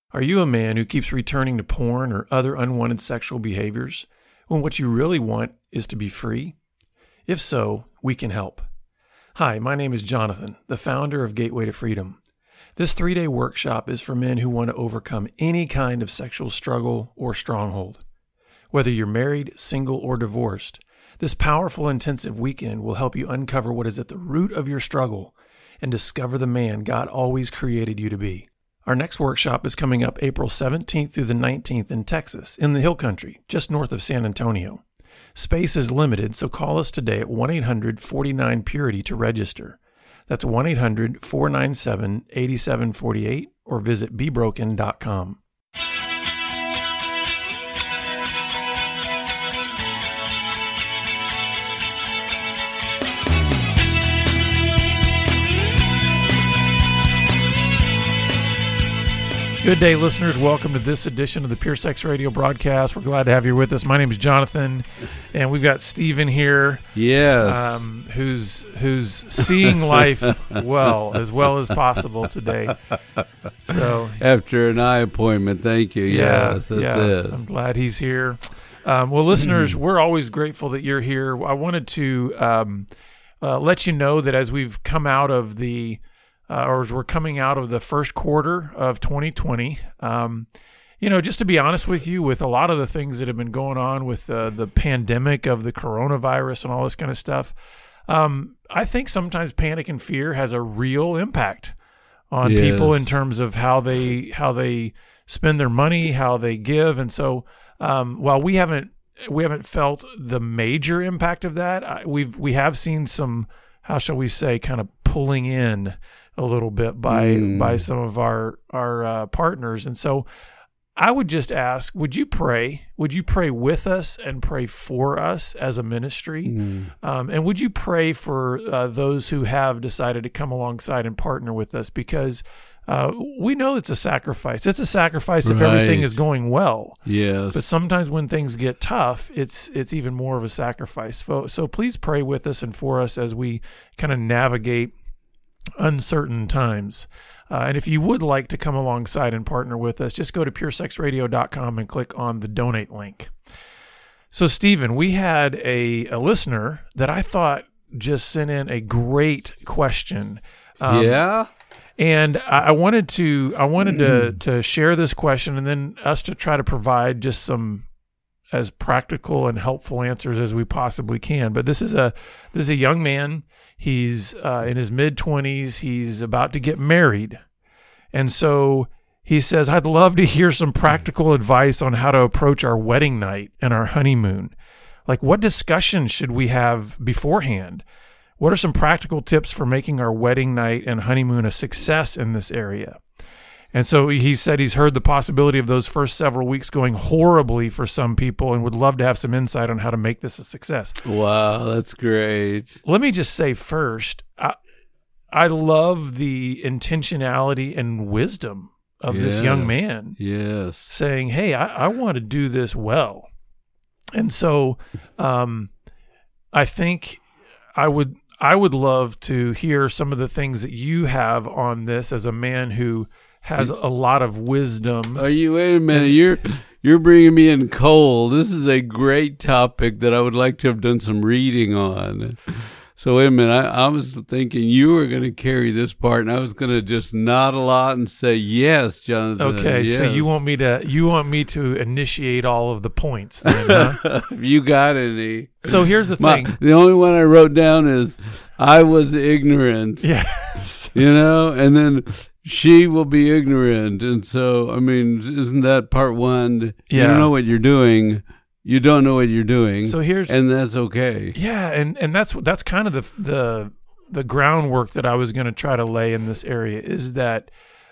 Are you a man who keeps returning to porn or other unwanted sexual behaviors when what you really want is to be free? If so, we can help. Hi, my name is Jonathan, the founder of Gateway to Freedom. This 3-day workshop is for men who want to overcome any kind of sexual struggle or stronghold. Whether you're married, single, or divorced, this powerful intensive weekend will help you uncover what is at the root of your struggle and discover the man God always created you to be. Our next workshop is coming up April 17th through the 19th in Texas, in the Hill Country, just north of San Antonio. Space is limited, so call us today at 1-800-49-PURITY to register. That's 1-800-497-8748 or visit bebroken.com. Good day, listeners. Welcome to this edition of the Pure Sex Radio broadcast. We're glad to have you with us. My name is Jonathan, and we've got Stephen here. Yes. Who's seeing life well as possible today. So after an eye appointment, thank you. Yes, that's it. I'm glad he's here. Well, listeners, we're always grateful that you're here. I wanted to let you know that as we've come out of or as we're coming out of the first quarter of 2020, just to be honest with you, with a lot of the things that have been going on with the pandemic of the coronavirus and all this kind of stuff, I think sometimes panic and fear has a real impact on people in terms of how they spend their money, how they give. And so while we haven't felt the major impact of that, we have seen some, how shall we say, kind of pulling in a little bit by some of our partners. And so I would just ask, would you pray with us and pray for us as a ministry? And would you pray for those who have decided to come alongside and partner with us? Because we know it's a sacrifice. It's a sacrifice if everything is going well. Yes. But sometimes when things get tough, it's even more of a sacrifice. So please pray with us and for us as we kind of navigate uncertain times. And if you would like to come alongside and partner with us, just go to puresexradio.com and click on the donate link. So, Stephen, we had a listener that I thought just sent in a great question. And I wanted to share this question and then us to try to provide just some as practical and helpful answers as we possibly can. But this is a young man. He's in his mid-20s. He's about to get married. And so he says, I'd love to hear some practical advice on how to approach our wedding night and our honeymoon. Like, what discussions should we have beforehand? What are some practical tips for making our wedding night and honeymoon a success in this area? And so he said he's heard the possibility of those first several weeks going horribly for some people and would love to have some insight on how to make this a success. Wow, that's great. Let me just say first, I love the intentionality and wisdom of this young man. Yes. Saying, hey, I want to do this well. And so I think I would love to hear some of the things that you have on this as a man who has a lot of wisdom. Wait a minute. You're bringing me in cold. This is a great topic that I would like to have done some reading on. So wait a minute. I was thinking you were going to carry this part, and I was going to just nod a lot and say yes, Jonathan. Okay, yes. So you want me to initiate all of the points then, huh? You got any? So here's the thing. The only one I wrote down is I was ignorant. Yes. And then she will be ignorant. And so, I mean, isn't that part one? Yeah. You don't know what you're doing. You don't know what you're doing. So and that's okay. Yeah, and that's kind of the groundwork that I was going to try to lay in this area is that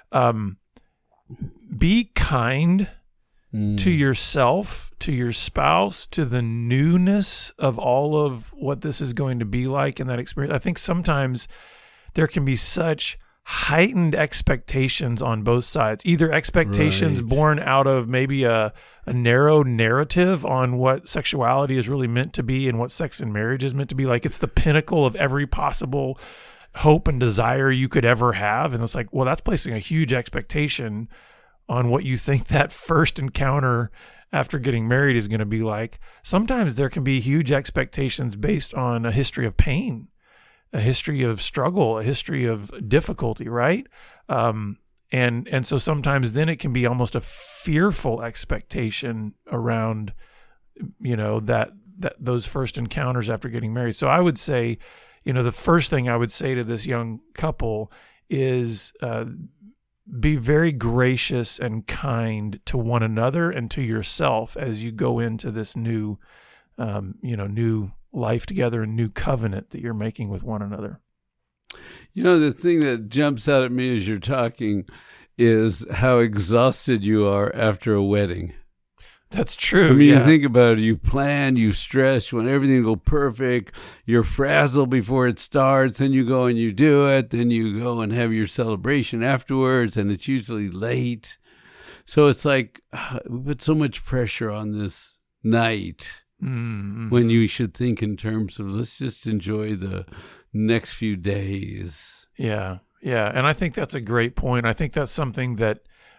be kind to yourself, to your spouse, to the newness of all of what this is going to be like in that experience. I think sometimes there can be such heightened expectations on both sides, either expectations born out of maybe a narrow narrative on what sexuality is really meant to be and what sex and marriage is meant to be. Like, it's the pinnacle of every possible hope and desire you could ever have. And it's like, well, that's placing a huge expectation on what you think that first encounter after getting married is going to be like. Sometimes there can be huge expectations based on a history of pain, a history of struggle, a history of difficulty, right? And so sometimes then it can be almost a fearful expectation around, that those first encounters after getting married. So I would say, the first thing I would say to this young couple is be very gracious and kind to one another and to yourself as you go into this new, new life together and new covenant that you're making with one another. The thing that jumps out at me as you're talking is how exhausted you are after a wedding. That's true. I mean, yeah. You think about it, you plan, you stress, you want everything to go perfect, you're frazzled before it starts, then you go and you do it, then you go and have your celebration afterwards, and it's usually late. So it's like, we put so much pressure on this night when you should think in terms of let's just enjoy the next few days. Yeah. Yeah. And I think that's a great point. I think that's something that,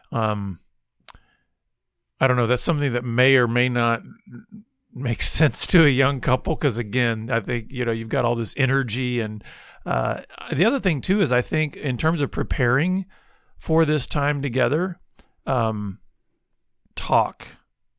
I don't know, that's something that may or may not make sense to a young couple. Because again, I think, you've got all this energy. And the other thing too, is I think in terms of preparing for this time together, talk.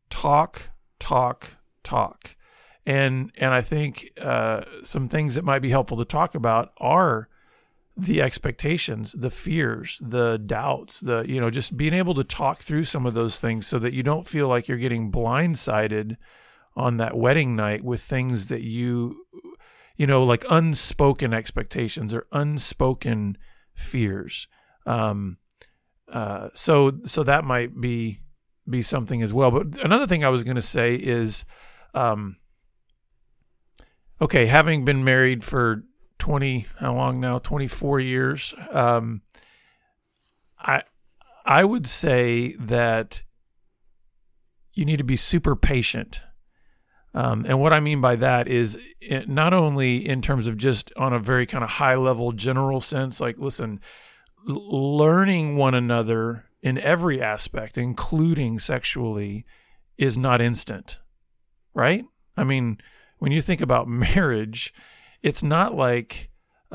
And I think some things that might be helpful to talk about are the expectations, the fears, the doubts, just being able to talk through some of those things so that you don't feel like you're getting blindsided on that wedding night with things that like unspoken expectations or unspoken fears. So that might be something as well. But another thing I was going to say is, okay, having been married for 24 years. I would say that you need to be super patient. And what I mean by that is not only in terms of just on a very kind of high level general sense, like, listen, learning one another in every aspect, including sexually, is not instant, right? I mean, when you think about marriage, it's not like,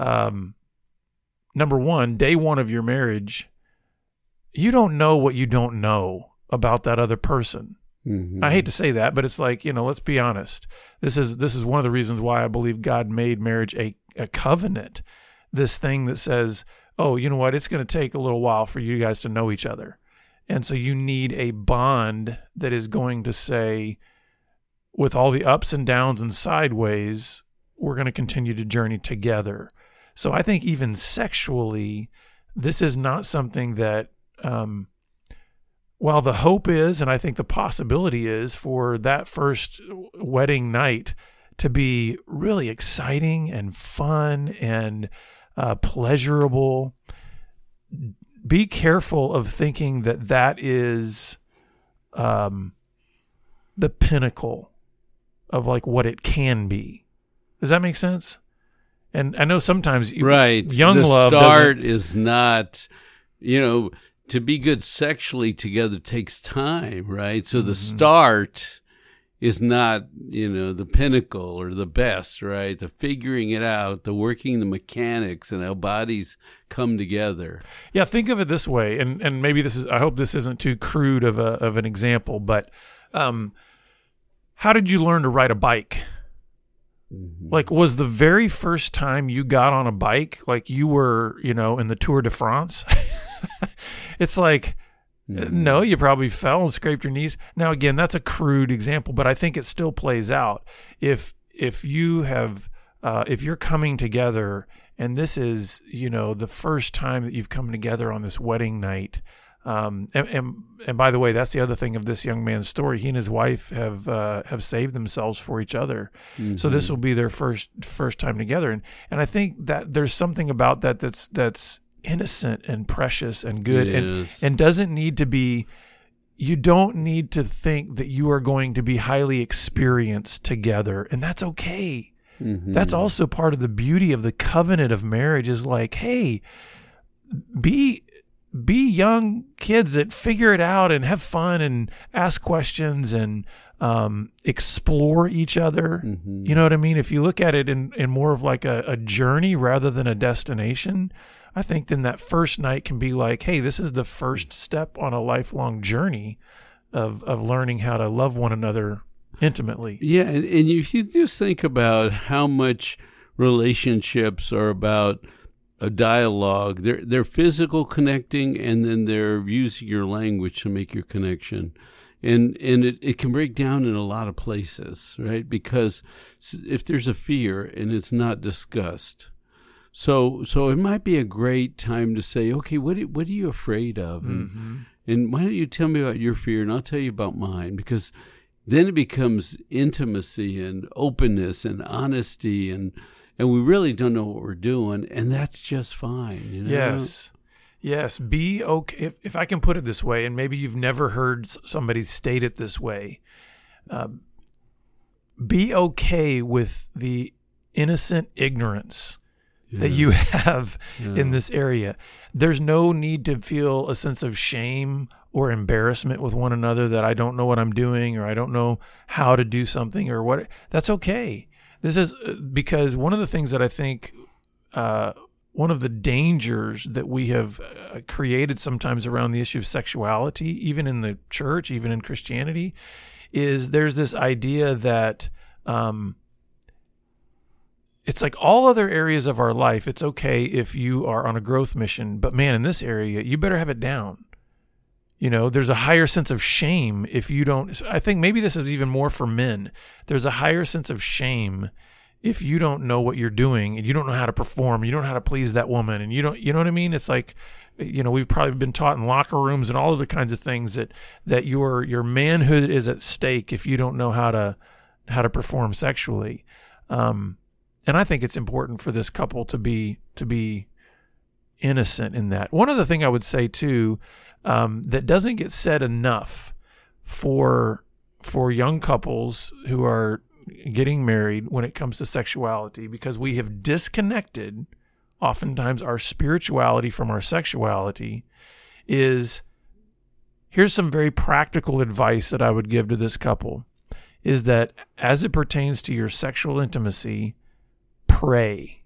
number one, day one of your marriage, you don't know what you don't know about that other person. Mm-hmm. I hate to say that, but it's like, let's be honest. This is one of the reasons why I believe God made marriage a covenant. This thing that says, oh, you know what? It's going to take a little while for you guys to know each other. And so you need a bond that is going to say, with all the ups and downs and sideways, we're going to continue to journey together. So I think even sexually, this is not something that, while the hope is, and I think the possibility is for that first wedding night to be really exciting and fun and pleasurable, be careful of thinking that is the pinnacle of like what it can be. Does that make sense? And I know sometimes right. young the love start is not, to be good sexually together takes time, right? So the start is not, the pinnacle or the best, right? The figuring it out, the working the mechanics and how bodies come together. Yeah, think of it this way, and maybe I hope this isn't too crude of an example, but how did you learn to ride a bike? Like, was the very first time you got on a bike, like you were, in the Tour de France? It's like, no, you probably fell and scraped your knees. Now, again, that's a crude example, but I think it still plays out. If you have, if you're coming together and this is, the first time that you've come together on this wedding night, and by the way, that's the other thing of this young man's story. He and his wife have saved themselves for each other. Mm-hmm. So this will be their first time together. And I think that there's something about that that's innocent and precious and good. Yes. and doesn't need to be, you don't need to think that you are going to be highly experienced together. And that's okay. Mm-hmm. That's also part of the beauty of the covenant of marriage is like, hey, be be young kids that figure it out and have fun and ask questions and explore each other. Mm-hmm. You know what I mean? If you look at it in more of like a journey rather than a destination, I think then that first night can be like, hey, this is the first step on a lifelong journey of learning how to love one another intimately. Yeah, and if you just think about how much relationships are about a dialogue, they're physical connecting, and then they're using your language to make your connection. And it can break down in a lot of places, right? Because if there's a fear and it's not discussed, so it might be a great time to say, okay, what are you afraid of? And why don't you tell me about your fear, and I'll tell you about mine, because then it becomes intimacy and openness and honesty, and we really don't know what we're doing, and that's just fine. You know? Yes. Be okay. If I can put it this way, and maybe you've never heard somebody state it this way, be okay with the innocent ignorance that you have in this area. There's no need to feel a sense of shame or embarrassment with one another that I don't know what I'm doing, or I don't know how to do something, or what. That's okay. This is because one of the things that I think, one of the dangers that we have created sometimes around the issue of sexuality, even in the church, even in Christianity, is there's this idea that it's like all other areas of our life, it's okay if you are on a growth mission, but man, in this area, you better have it down. You know, there's a higher sense of shame if you don't. I think maybe this is even more for men. There's a higher sense of shame if you don't know what you're doing and you don't know how to perform, you don't know how to please that woman, and you know what I mean? It's like, you know, we've probably been taught in locker rooms and all of the kinds of things that your manhood is at stake if you don't know how to perform sexually. And I think it's important for this couple to be innocent in that. One other thing I would say too, that doesn't get said enough for young couples who are getting married when it comes to sexuality, because we have disconnected oftentimes our spirituality from our sexuality, is here's some very practical advice that I would give to this couple, is that as it pertains to your sexual intimacy, pray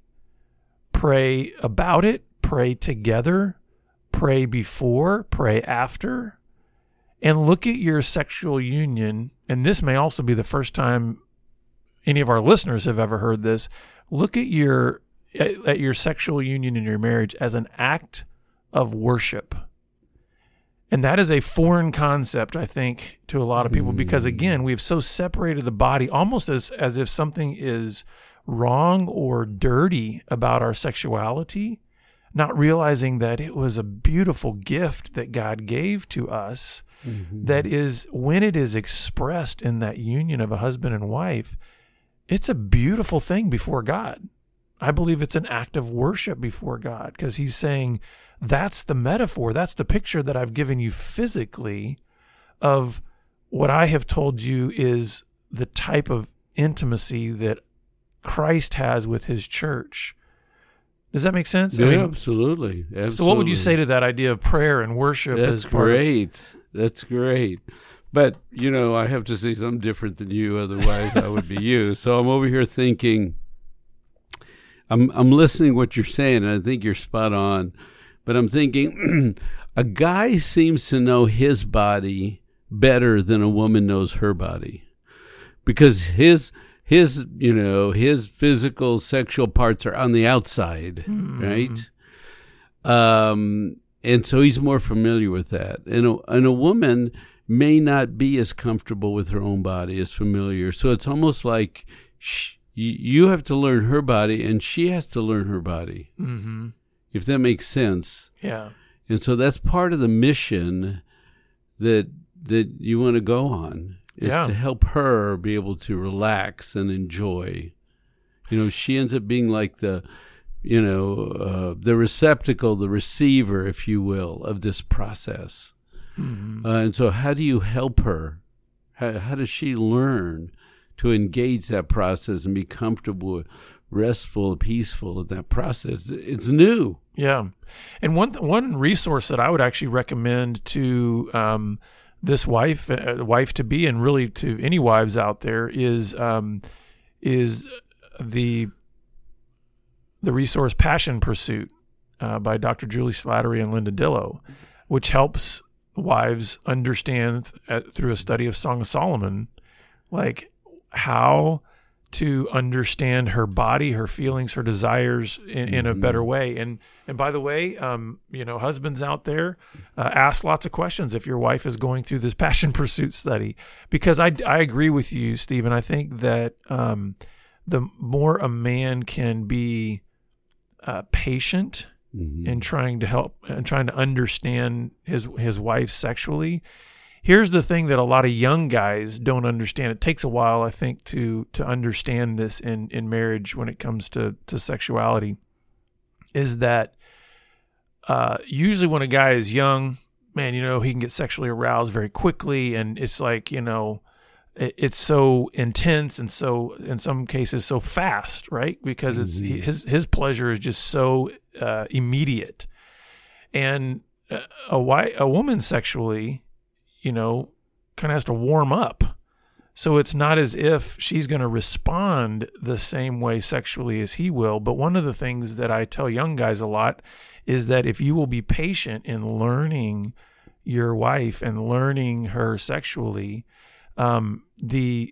about it, pray together, pray before, pray after, and look at your sexual union. And this may also be the first time any of our listeners have ever heard this. Look at your sexual union in your marriage as an act of worship. And that is a foreign concept, I think, to a lot of people, because again, we have so separated the body almost as if something is wrong or dirty about our sexuality, not realizing that it was a beautiful gift that God gave to us, that is, when it is expressed in that union of a husband and wife, it's a beautiful thing before God. I believe it's an act of worship before God, because he's saying, that's the metaphor, that's the picture that I've given you physically of what I have told you is the type of intimacy that Christ has with his church. Does that make sense? Yeah, absolutely. So what would you say to that idea of prayer and worship? That's great. That's great. But, you know, I have to say something different than you, otherwise I would be you. So I'm over here thinking, I'm listening to what you're saying, and I think you're spot on. But I'm thinking, a guy seems to know his body better than a woman knows her body, because his physical sexual parts are on the outside, right? And so he's more familiar with that. And a woman may not be as comfortable with her own body, as familiar. So it's almost like you have to learn her body, and she has to learn her body, if that makes sense. Yeah. And so that's part of the mission that you want to go on, is to help her be able to relax and enjoy. You know, she ends up being like the receptacle, the receiver, if you will, of this process. And so how do you help her? How does she learn to engage that process and be comfortable restful, peaceful in that process. It's new. Yeah. And one resource that I would actually recommend to this wife to be, and really to any wives out there, is the resource Passion Pursuit by Dr. Julie Slattery and Linda Dillow, which helps wives understand through a study of Song of Solomon, like how to understand her body, her feelings, her desires in a better way. And by the way, husbands out there, ask lots of questions if your wife is going through this Passion Pursuit study, because I agree with you, Stephen. I think that the more a man can be patient in trying to help and trying to understand his wife sexually. Here's the thing that a lot of young guys don't understand. It takes a while, I think, to understand this in marriage when it comes to sexuality, is that usually when a guy is young, man, he can get sexually aroused very quickly, and it's like, it's so intense and so, in some cases, so fast, right? Because it's his pleasure is just so immediate. And a woman sexually, kind of has to warm up. So it's not as if she's going to respond the same way sexually as he will. But one of the things that I tell young guys a lot is that if you will be patient in learning your wife and learning her sexually, the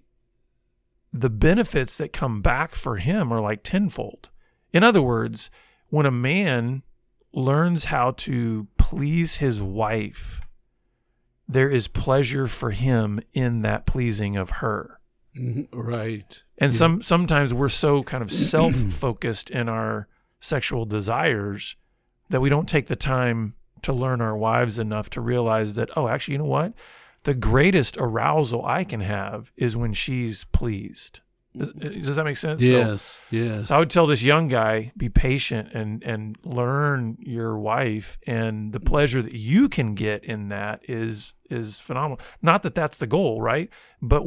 benefits that come back for him are like tenfold. In other words, when a man learns how to please his wife, there is pleasure for him in that pleasing of her. Right. And sometimes we're so kind of self-focused in our sexual desires that we don't take the time to learn our wives enough to realize that, oh, actually, you know what? The greatest arousal I can have is when she's pleased. Does that make sense? Yes, yes. So I would tell this young guy, be patient and learn your wife, and the pleasure that you can get in that is phenomenal. Not that that's the goal, right? But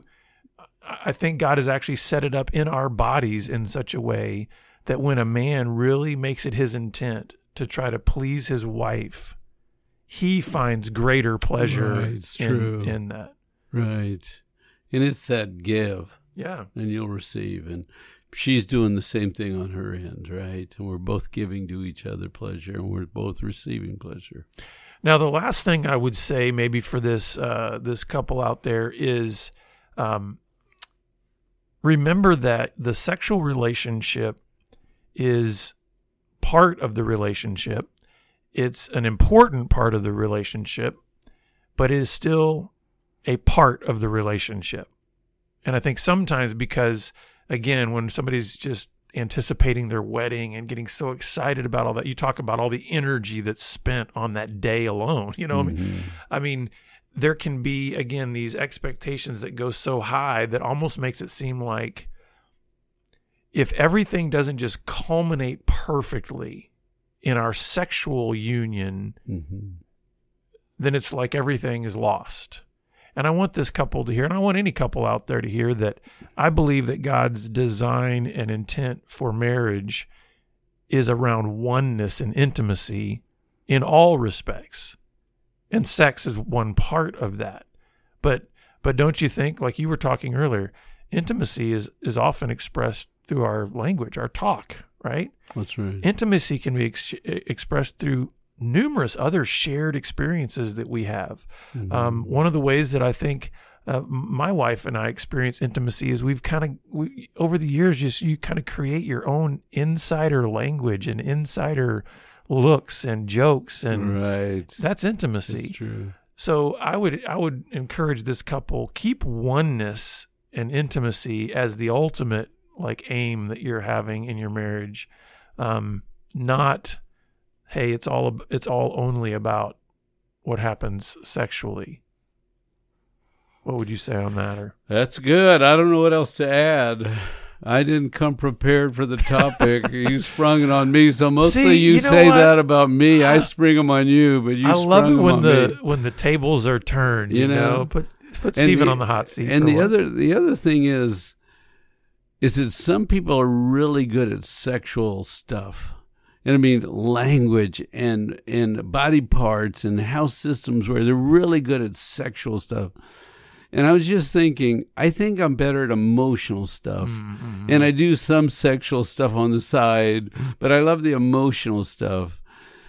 I think God has actually set it up in our bodies in such a way that when a man really makes it his intent to try to please his wife, he finds greater pleasure in that. Right. And it's that give. Yeah. And you'll receive. And she's doing the same thing on her end, right? And we're both giving to each other pleasure, and we're both receiving pleasure. Now, the last thing I would say maybe for this couple out there is remember that the sexual relationship is part of the relationship. It's an important part of the relationship, but it is still a part of the relationship. And I think sometimes because, again, when somebody's just anticipating their wedding and getting so excited about all that, you talk about all the energy that's spent on that day alone. I mean, there can be, again, these expectations that go so high that almost makes it seem like if everything doesn't just culminate perfectly in our sexual union, then it's like everything is lost. And I want this couple to hear, and I want any couple out there to hear, that I believe that God's design and intent for marriage is around oneness and intimacy in all respects. And sex is one part of that. But don't you think, like you were talking earlier, intimacy is often expressed through our language, our talk, right? That's right. Intimacy can be expressed through numerous other shared experiences that we have. One of the ways that I think my wife and I experience intimacy is we over the years, you kind of create your own insider language and insider looks and jokes, and that's intimacy. That's true. So I would encourage this couple, keep oneness and intimacy as the ultimate aim that you're having in your marriage, not, hey, it's all only about what happens sexually. What would you say on that? Or that's good. I don't know what else to add. I didn't come prepared for the topic. You sprung it on me, so mostly you say that about me. I spring them on you, but I love it when the tables are turned. You know, put Stephen on the hot seat. And the other thing is, is that some people are really good at sexual stuff. And I mean, language and body parts and how systems work. They're really good at sexual stuff. And I was just thinking, I think I'm better at emotional stuff. Mm-hmm. And I do some sexual stuff on the side, but I love the emotional stuff.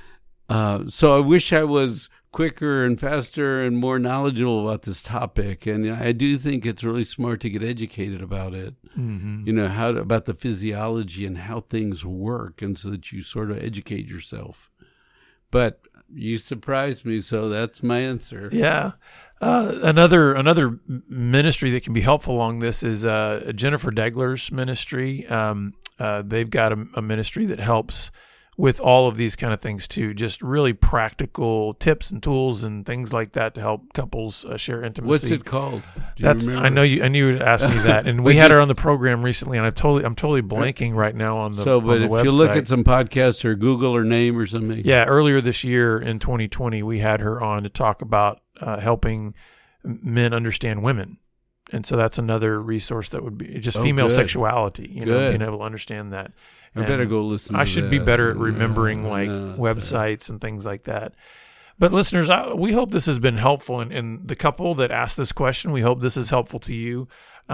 So I wish I was quicker and faster and more knowledgeable about this topic. And I do think it's really smart to get educated about it, about the physiology and how things work, and so that you sort of educate yourself. But you surprised me, so that's my answer. Yeah. Another ministry that can be helpful along this is Jennifer Degler's ministry. They've got a ministry that helps with all of these kind of things too, just really practical tips and tools and things like that to help couples share intimacy. What's it called? Do you remember? I knew you would ask me that, and we had her on the program recently, and I'm totally blanking right now on the. But if you look at some podcasts or Google her name or something. Yeah, earlier this year in 2020, we had her on to talk about helping men understand women. And so that's another resource that would be just female sexuality, being able to understand that. I better go listen to I should be better at remembering websites and things like that. But listeners, we hope this has been helpful. And the couple that asked this question, we hope this is helpful to you.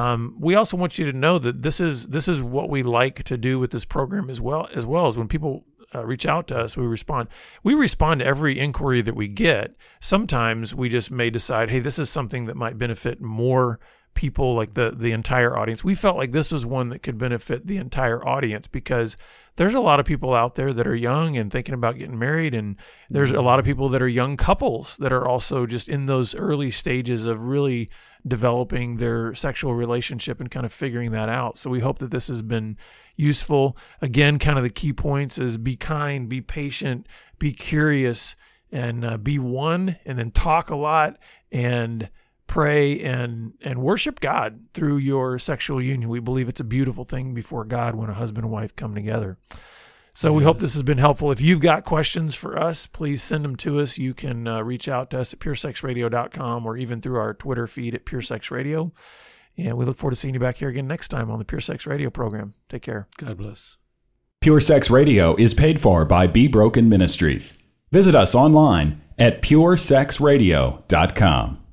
We also want you to know that this is what we like to do with this program as well as when people reach out to us, we respond. We respond to every inquiry that we get. Sometimes we just may decide, hey, this is something that might benefit more people, like the entire audience. We felt like this was one that could benefit the entire audience because there's a lot of people out there that are young and thinking about getting married, and there's a lot of people that are young couples that are also just in those early stages of really developing their sexual relationship and kind of figuring that out. So we hope that this has been useful. Again, kind of the key points is be kind, be patient, be curious, and be one, and then talk a lot and pray and worship God through your sexual union. We believe it's a beautiful thing before God when a husband and wife come together. So we hope this has been helpful. If you've got questions for us, please send them to us. You can reach out to us at puresexradio.com or even through our Twitter feed at puresexradio. And we look forward to seeing you back here again next time on the Pure Sex Radio program. Take care. God bless. Pure Sex Radio is paid for by Be Broken Ministries. Visit us online at puresexradio.com.